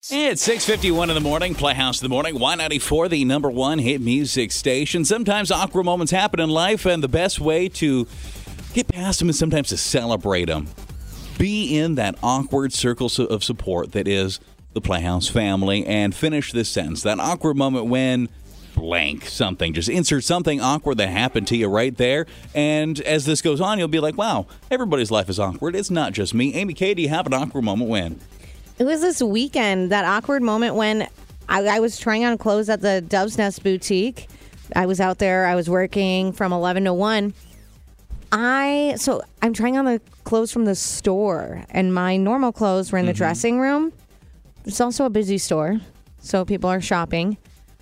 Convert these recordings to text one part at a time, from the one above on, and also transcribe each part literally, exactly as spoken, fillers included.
It's six fifty-one in the morning, Playhouse in the Morning, Y ninety-four, the number one hit music station. Sometimes awkward moments happen in life, and the best way to get past them is sometimes to celebrate them. Be in that awkward circle of support that is the Playhouse family, and finish this sentence. That awkward moment when blank something. Just insert something awkward that happened to you right there. And as this goes on, you'll be like, wow, everybody's life is awkward. It's not just me. Amy K, do you have an awkward moment when? It was this weekend, that awkward moment when I, I was trying on clothes at the Dove's Nest Boutique. I was out there. I was working from eleven to one. I So I'm trying on the clothes from the store, and my normal clothes were in the mm-hmm. dressing room. It's also a busy store, so people are shopping.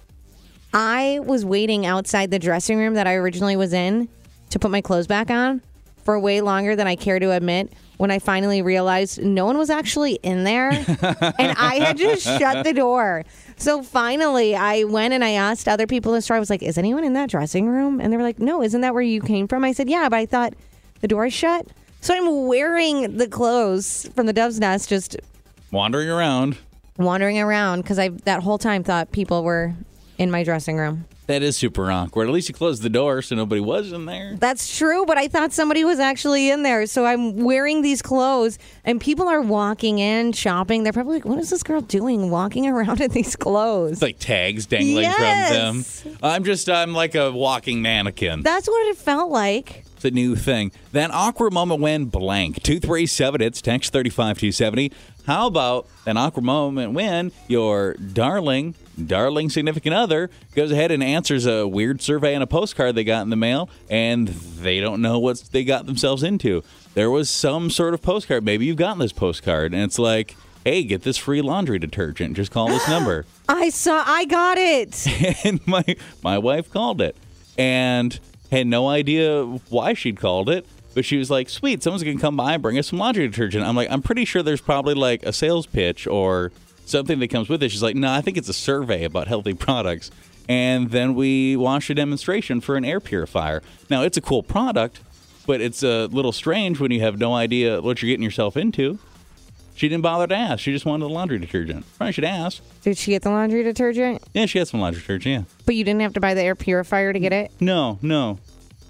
I was waiting outside the dressing room that I originally was in to put my clothes back on for way longer than I care to admit, when I finally realized no one was actually in there, and I had just shut the door. So finally, I went and I asked other people in the store, I was like, is anyone in that dressing room? And they were like, no, isn't that where you came from? I said, yeah, but I thought the door is shut. So I'm wearing the clothes from the Dove's Nest, just wandering around. Wandering around, because I that whole time thought people were in my dressing room. That is super awkward. At least you closed the door so nobody was in there. That's true, but I thought somebody was actually in there. So I'm wearing these clothes, and people are walking in, shopping. They're probably like, what is this girl doing walking around in these clothes? It's like tags dangling yes. from them. I'm just, I'm like a walking mannequin. That's what it felt like. It's a new thing. That awkward moment when blank. two three seven, it's text three five two seven zero. How about an awkward moment when your darling, darling significant other goes ahead and answers a weird survey on a postcard they got in the mail, and they don't know what they got themselves into. There was some sort of postcard. Maybe you've gotten this postcard, and it's like, hey, get this free laundry detergent. Just call this number. I saw, I got it. And my my wife called it, and had no idea why she'd called it. But she was like, sweet, someone's going to come by and bring us some laundry detergent. I'm like, I'm pretty sure there's probably like a sales pitch or something that comes with it. She's like, no, I think it's a survey about healthy products. And then we watched a demonstration for an air purifier. Now, it's a cool product, but it's a little strange when you have no idea what you're getting yourself into. She didn't bother to ask. She just wanted the laundry detergent. Probably should ask. Did she get the laundry detergent? Yeah, she had some laundry detergent, yeah. But you didn't have to buy the air purifier to get it? No, no.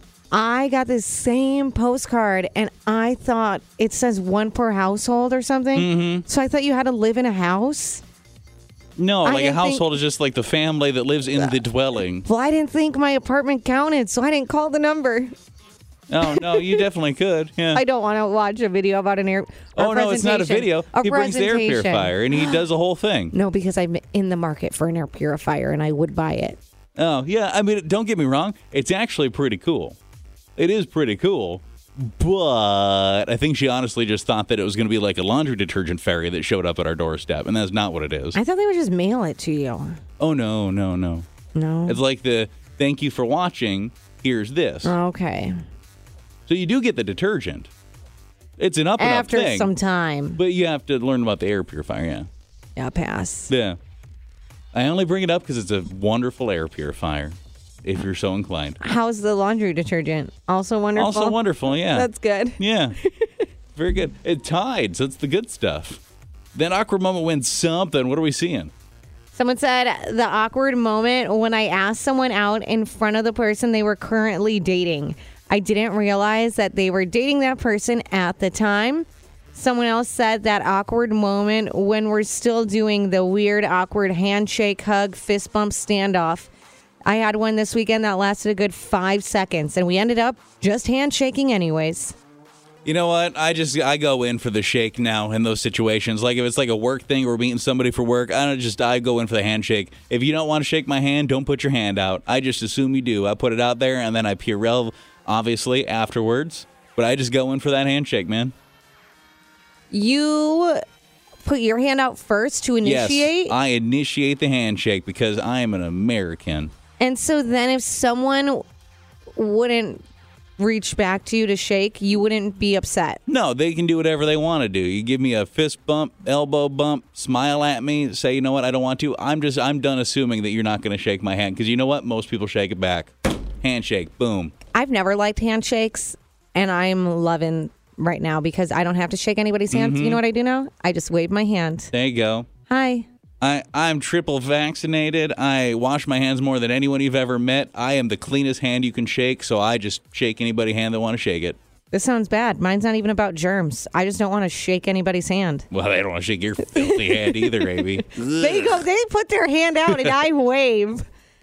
I got this same postcard, and I thought it says one per household or something. Mm-hmm. So I thought you had to live in a house. No, I like a household think, is just like the family that lives in the dwelling. Well, I didn't think my apartment counted, so I didn't call the number. Oh, no, you definitely could. Yeah. I don't want to watch a video about an air Oh, no, it's not a video. A he brings the air purifier, and he does the whole thing. No, because I'm in the market for an air purifier, and I would buy it. Oh, yeah. I mean, don't get me wrong. It's actually pretty cool. It is pretty cool, but I think she honestly just thought that it was going to be like a laundry detergent ferry that showed up at our doorstep, and that's not what it is. I thought they would just mail it to you. Oh, no, no, no. No? It's like the thank you for watching, here's this. Okay. So you do get the detergent. It's an up and After up thing. After some time. But you have to learn about the air purifier, yeah. Yeah, pass. Yeah. I only bring it up because it's a wonderful air purifier. If you're so inclined. How's the laundry detergent? Also wonderful? Also wonderful, yeah. That's good. Yeah. Very good. It tied, so it's the good stuff. That awkward moment when something, what are we seeing? Someone said the awkward moment when I asked someone out in front of the person they were currently dating. I didn't realize that they were dating that person at the time. Someone else said that awkward moment when we're still doing the weird, awkward handshake, hug, fist bump standoff. I had one this weekend that lasted a good five seconds, and we ended up just handshaking anyways. You know what? I just I go in for the shake now in those situations. Like if it's like a work thing or meeting somebody for work, I don't just I go in for the handshake. If you don't want to shake my hand, don't put your hand out. I just assume you do. I put it out there, and then I Purell, obviously, afterwards. But I just go in for that handshake, man. You put your hand out first to initiate? Yes, I initiate the handshake because I am an American. And so then if someone wouldn't reach back to you to shake, you wouldn't be upset? No, they can do whatever they want to do. You give me a fist bump, elbow bump, smile at me, say, you know what, I don't want to. I'm just, I'm done assuming that you're not going to shake my hand because you know what? Most people shake it back. Handshake, boom. I've never liked handshakes, and I'm loving right now because I don't have to shake anybody's hand. Mm-hmm. You know what I do now? I just wave my hand. There you go. Hi. I, I'm triple vaccinated. I wash my hands more than anyone you've ever met. I am the cleanest hand you can shake, so I just shake anybody's hand that want to shake it. This sounds bad. Mine's not even about germs. I just don't want to shake anybody's hand. Well, they don't want to shake your filthy hand either, baby. They go. They put their hand out, and I wave.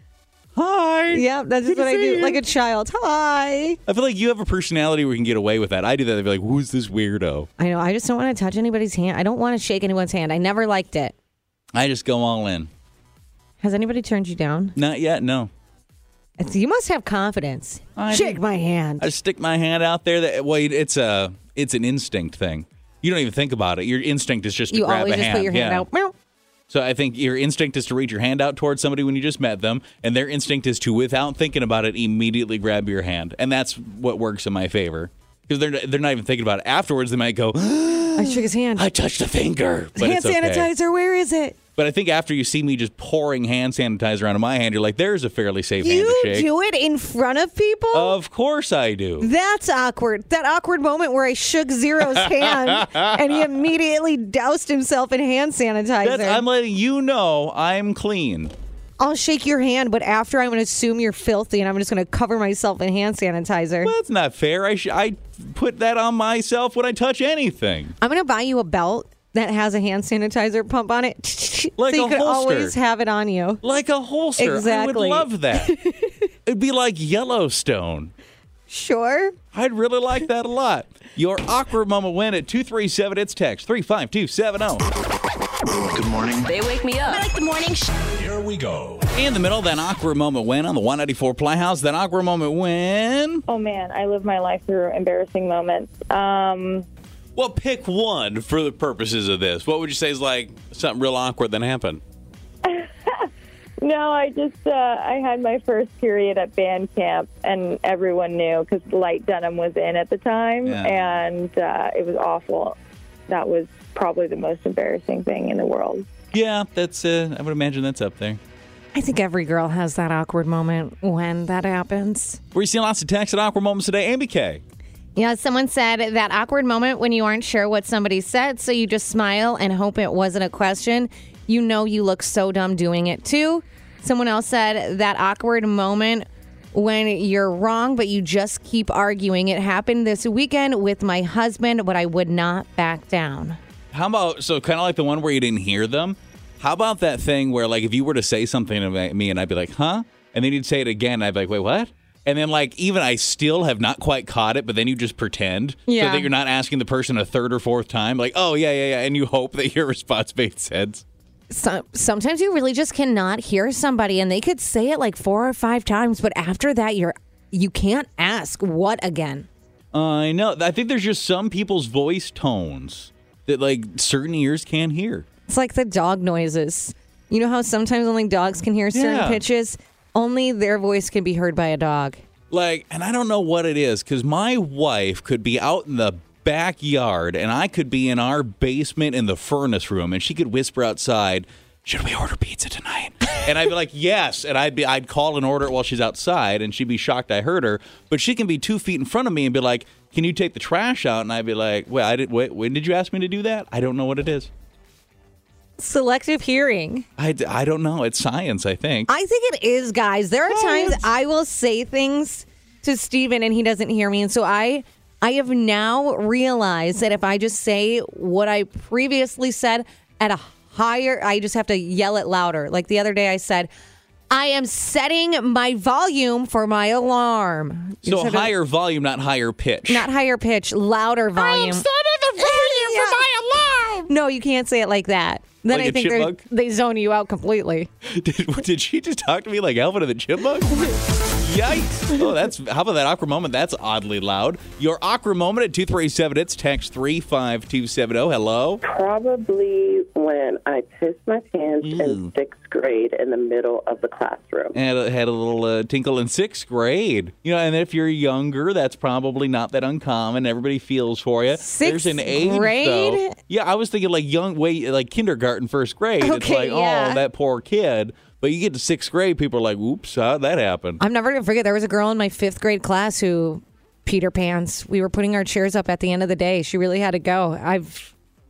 Hi. Yep, that's just what I do, you. Like a child. Hi. I feel like you have a personality where you can get away with that. I do that. They'd be like, who's this weirdo? I know. I just don't want to touch anybody's hand. I don't want to shake anyone's hand. I never liked it. I just go all in. Has anybody turned you down? Not yet, no. It's, you must have confidence. I Shake do. my hand. I stick my hand out there. That wait, it's a it's an instinct thing. You don't even think about it. Your instinct is just to you grab always a just hand. put your hand yeah. out. Meow. So I think your instinct is to reach your hand out towards somebody when you just met them, and their instinct is to, without thinking about it, immediately grab your hand, and that's what works in my favor because they're they're not even thinking about it. Afterwards, they might go, I shook his hand. I touched a finger. But hand it's okay. sanitizer. Where is it? But I think after you see me just pouring hand sanitizer onto my hand, you're like, there's a fairly safe hand You to shake. do it in front of people? Of course I do. That's awkward. That awkward moment where I shook Zero's hand and he immediately doused himself in hand sanitizer. That's, I'm letting you know I'm clean. I'll shake your hand, but after I'm going to assume you're filthy and I'm just going to cover myself in hand sanitizer. Well, that's not fair. I sh- I put that on myself when I touch anything. I'm going to buy you a belt that has a hand sanitizer pump on it. Like so you a can holster. always have it on you. Like a holster. Exactly. I would love that. It'd be like Yellowstone. Sure. I'd really like that a lot. Your awkward moment win at two three seven. It's text three five two seven zero. Good morning. They wake me up. I like the morning sh- Here we go. In the middle, that awkward moment win on the one ninety-four Playhouse. That awkward moment win. Oh, man, I live my life through embarrassing moments. Um, Well, pick one for the purposes of this. What would you say is like something real awkward that happened? no, I just, uh, I had my first period at band camp, and everyone knew because light denim was in at the time, Yeah. and uh, it was awful. That was probably the most embarrassing thing in the world. Yeah, that's. Uh, I would imagine that's up there. I think every girl has that awkward moment when that happens. We're seeing lots of texts at awkward moments today. Amy K. Yeah, someone said that awkward moment when you aren't sure what somebody said, so you just smile and hope it wasn't a question. You know you look so dumb doing it too. Someone else said that awkward moment when you're wrong, but you just keep arguing. It happened this weekend with my husband, but I would not back down. How about, so kind of like the one where you didn't hear them? How about that thing where, like, if you were to say something to me and I'd be like, huh? And then you'd say it again, and I'd be like, wait, what? And then, like, even I still have not quite caught it, but then you just pretend Yeah. so that you're not asking the person a third or fourth time. Like, oh, yeah, yeah, yeah. And you hope that your response made sense. So, sometimes you really just cannot hear somebody, and they could say it like four or five times, but after that, you're you can't ask what again. I know. I think there's just some people's voice tones that, like, certain ears can't hear. It's like the dog noises. You know how sometimes only dogs can hear certain Yeah. pitches? Only their voice can be heard by a dog. Like, and I don't know what it is, because my wife could be out in the backyard, and I could be in our basement in the furnace room, and she could whisper outside, should we order pizza tonight? And I'd be like, yes. And I'd be, I'd call and order it while she's outside, and she'd be shocked I heard her. But she can be two feet in front of me and be like, can you take the trash out? And I'd be like, wait, I did, wait, when did you ask me to do that? I don't know what it is. Selective hearing. I, I don't know. It's science, I think. I think it is, guys. There are times I will say things to Steven and he doesn't hear me. And so I I have now realized that if I just say what I previously said at a higher, I just have to yell it louder. Like the other day I said, I am setting my volume for my alarm. You So just have to- higher volume, not higher pitch. Not higher pitch, louder volume. I am setting the volume Yeah. for my alarm. No, you can't say it like that. Then Like I a think they're- chipmunk? they zone you out completely. Did, did she just talk to me like Alvin and the Chipmunk? Yikes. Oh, that's, how about that awkward moment? That's oddly loud. Your awkward moment at two three seven, it's text three five two seven zero. Hello? Probably when I pissed my pants in sixth grade in the middle of the classroom. Had a, had a little uh, tinkle in sixth grade. You know, and if you're younger, that's probably not that uncommon. Everybody feels for you. Sixth There's an age, grade? though. Yeah, I was thinking like young, way like kindergarten, first grade. It's Okay, like, yeah. oh, that poor kid. But you get to sixth grade, people are like, oops, how'd that happen? I'm never going to forget, there was a girl in my fifth grade class who, Peter Pans, we were putting our chairs up at the end of the day. She really had to go. I've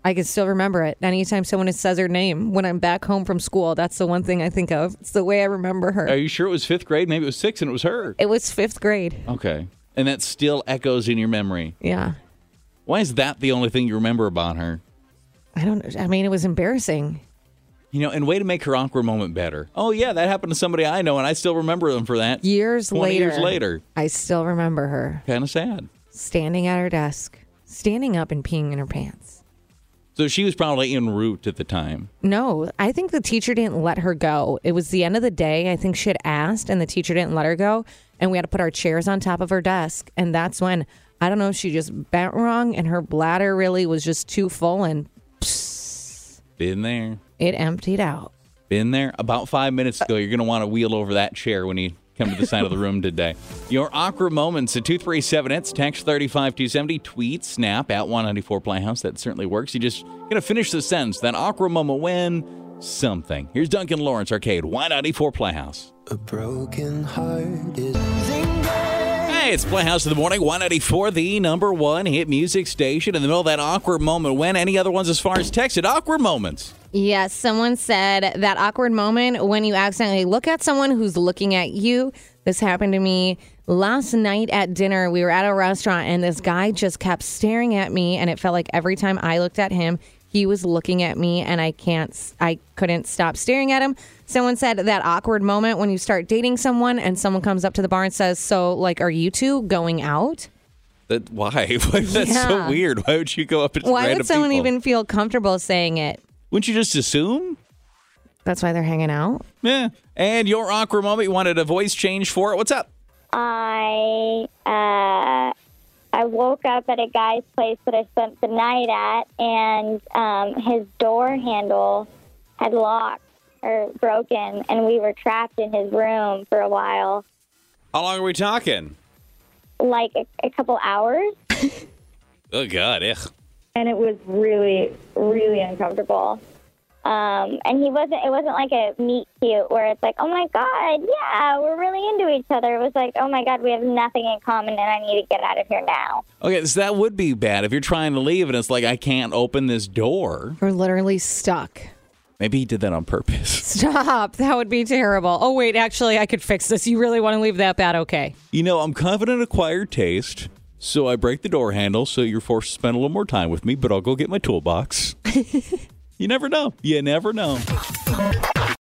I can still remember it. Anytime someone says her name when I'm back home from school, that's the one thing I think of. It's the way I remember her. Are you sure it was fifth grade? Maybe it was sixth and it was her. It was fifth grade. Okay. And that still echoes in your memory. Yeah. Why is that the only thing you remember about her? I don't I mean, it was embarrassing. You know, and way to make her awkward moment better. Oh, yeah, that happened to somebody I know, and I still remember them for that. Years later. years later. I still remember her. Kind of sad. Standing at her desk, standing up and peeing in her pants. So she was probably en route at the time. No, I think the teacher didn't let her go. It was the end of the day. I think she had asked, and the teacher didn't let her go. And we had to put our chairs on top of her desk. And that's when, I don't know if she just bent wrong, and her bladder really was just too full, and psst, Been there. it emptied out. Been there. About five minutes ago, you're going to want to wheel over that chair when you come to the side of the room today. Your awkward moments at two three seven hits, text three five two seven zero, tweet, snap at one ninety-four Playhouse. That certainly works. You just got to finish the sentence. That awkward moment when something. Here's Duncan Lawrence Arcade, one ninety-four Playhouse. A broken heart is... Hey, it's Playhouse in the Morning, one ninety-four, the number one hit music station. In the middle of that awkward moment when, any other ones as far as texted, awkward moments. Yes, someone said that awkward moment when you accidentally look at someone who's looking at you. This happened to me last night at dinner. We were at a restaurant, and this guy just kept staring at me, and it felt like every time I looked at him, he was looking at me, and I can't, I couldn't stop staring at him. Someone said that awkward moment when you start dating someone, and someone comes up to the bar and says, "So, like, are you two going out?" That why? Why That's Yeah. so weird. Why would you go up and Why random would someone people? even feel comfortable saying it? Wouldn't you just assume? That's why they're hanging out. Yeah. And your awkward moment, you wanted a voice change for it. What's up? I uh, I woke up at a guy's place that I spent the night at, and um, his door handle had locked or broken, and we were trapped in his room for a while, How long are we talking? like a, a couple hours, Oh, God. Ugh. And it was really, really uncomfortable. Um, and he wasn't. It wasn't like a meet cute where it's like, oh my God, yeah, we're really into each other. It was like, oh my God, we have nothing in common, and I need to get out of here now. Okay, so that would be bad if you're trying to leave and it's like, I can't open this door. We're literally stuck. Maybe he did that on purpose. Stop. That would be terrible. Oh, wait, actually, I could fix this. You really want to leave that bad? Okay. You know, I'm confident acquired taste, so I break the door handle so you're forced to spend a little more time with me, but I'll go get my toolbox. You never know. You never know.